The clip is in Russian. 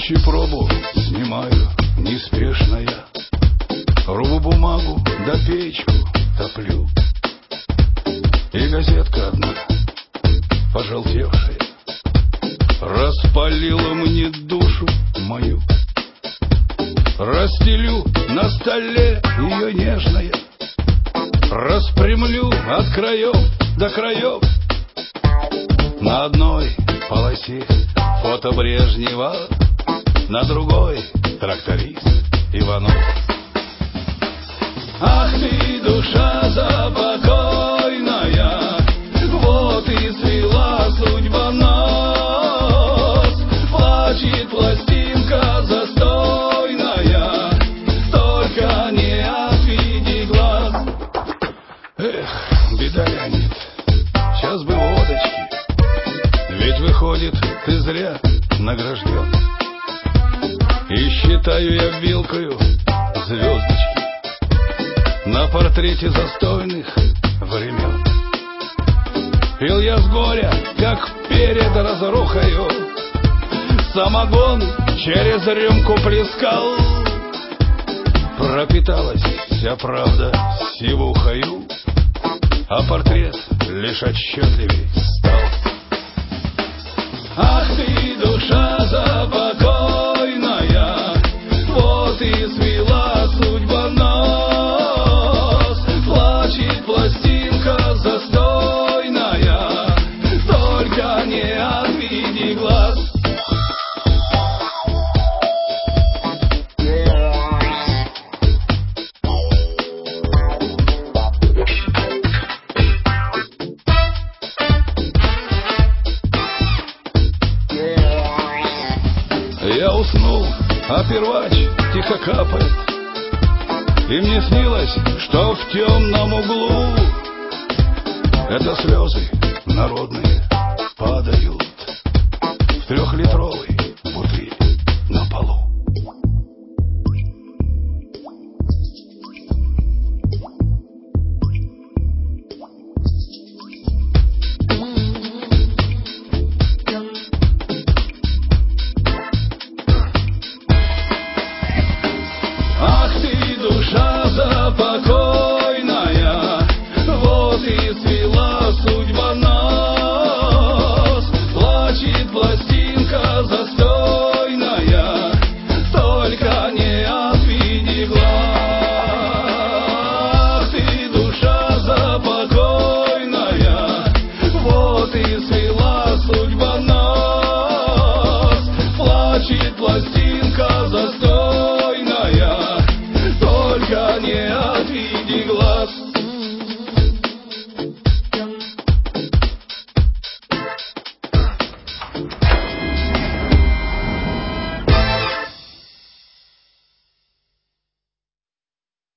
Общую пробу снимаю неспешно я, рву бумагу да печку топлю. И газетка одна, пожелтевшая, распалила мне душу мою. Расстелю на столе ее нежное, распрямлю от краев до краев. На одной полосе фото Брежнева, на другой тракторист Иванов. Ах ты, душа запокойная, вот и свела судьба нас. Плачет пластинка застойная, только не отведи глаз. Эх, беда, Леонид, сейчас бы водочки, ведь выходит, ты зря награжден. И считаю я вилкою звездочки на портрете застойных времен. Пил я с горя, как перед разрухою, самогон через рюмку плескал. Пропиталась вся правда сивухою, а портрет лишь отчетливей стал. Ах ты, душа запокойная, вот и свела судьба нас. Плачет пластинка застойная, только не отведи глаз. Я уснул, а первач тихо капает, и мне снилось, что в темном углу это слезы народные падают в трехлитровый